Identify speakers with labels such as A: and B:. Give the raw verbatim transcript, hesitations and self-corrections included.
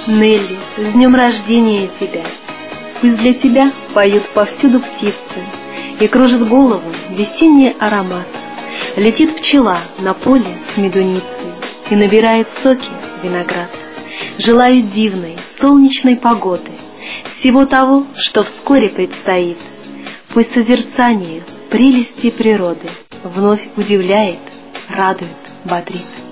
A: Нелли, с днем рождения тебя! Пусть для тебя поют повсюду птицы, и кружит голову весенний аромат. Летит пчела на поле с медуницей и набирает соки виноград. Желаю дивной, солнечной погоды, всего того, что вскоре предстоит. Пусть созерцание прелести природы вновь удивляет, радует, бодрит.